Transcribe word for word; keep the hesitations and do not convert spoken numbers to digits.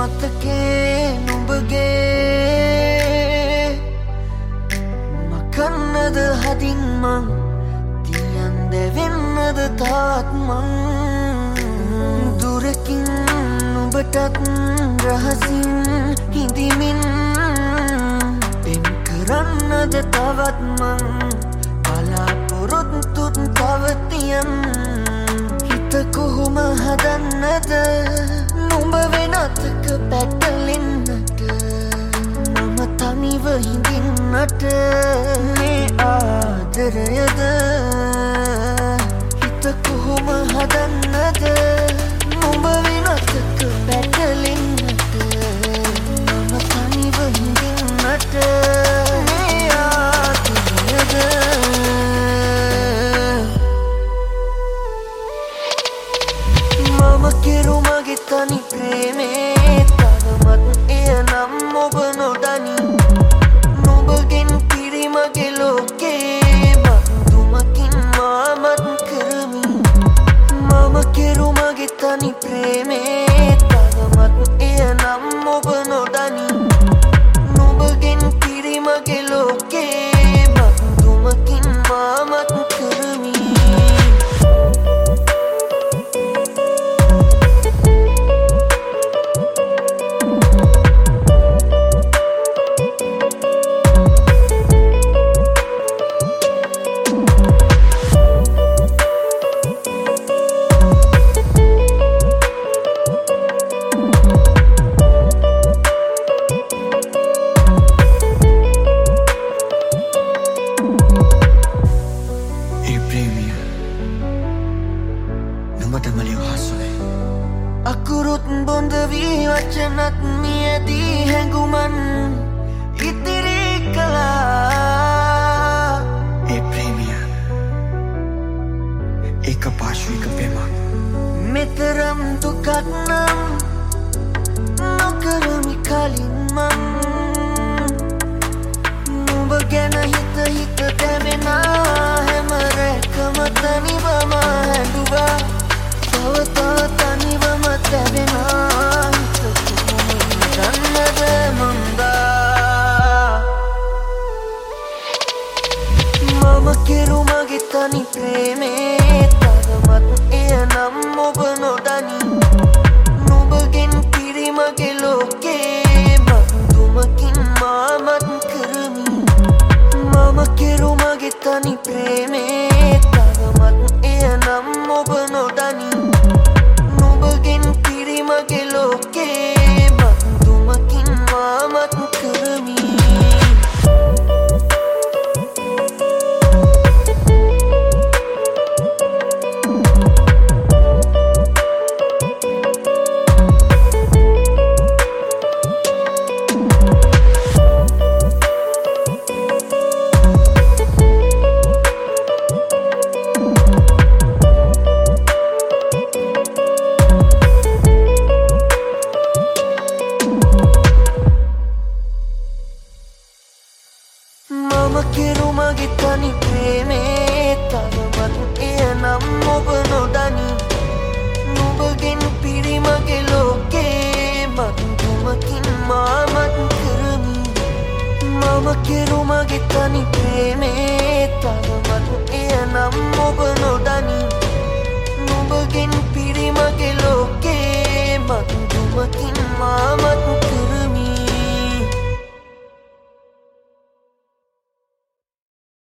මතකේ නුඹගේ මකන්නද හදින් මං තියන් දෙවෙන්නද තාත් මං දුරකින් නුඹටත් රහසින් හිඳිමින් පෙන් කරන්නද තවත් මං බලාපොරොත්තුත් තවතියන් හිත කොහොම හදන්නද නුඹ වෙනතක පැටලෙන්නට මම තනිව හිඳින්නට මේ ආදරයද හිත කොහොම හදන්නද නුඹ වෙනතක පැටලෙන්නට මම තනිව හිඳින්නට මේ ආදරයද මම කෙරුමගේ තනි ප්‍රේමේ තවමත් එය නම් ඔබ නොදනි නුඹගෙන් පිරිමගේ ලෝකේ බඳුමකින් මාමත් කරමි මම කෙරුමගේ තනි ප්‍රේමේ තවමත් එය නම් ඔබ නොදනි නුඹගෙන් පිරිමගේ ලෝකේ බඳුමකින් මාමත් කරමි අකුරුත් බොඳ වී වචනත් මියදී හැඟුමන් ඉතිරි කළා ඒ ප්‍රේමිය එක පාර්ශ්වික පෙමක් මෙතරම් දුකක් නම් නොකරමි කලින් මං නුඹ ගැන හිත හිත දැවෙනා හැම රැකම තනිවම හැඬුවා තව තව තනිවම තැවෙනා හිත කොහොම හිතන්නද මන්දා මම කෙරුමගේ තනි ප්‍රේමේ තවමත් එය නම් ඔබ නොදනි නුඹගෙන් පිරිමගේ ලෝකේ බඳුමකින් මාමත් කරමි මම කෙරුමගේ තනි ප්‍රේමේ තවමත් එය නම් ඔබ නොදනි නුඹගෙන් පිරිමගේ ලෝකේ බඳුමකින් මාමත් කරමි මම කෙරුමගේ තනි ප්‍රේමේ තවමත් එය නම් ඔබ නොදනි නුඹගෙන් පිරිමගේ ලෝකේ බඳුමකින් මාමත් කරමි මම කෙරුමගේ තනි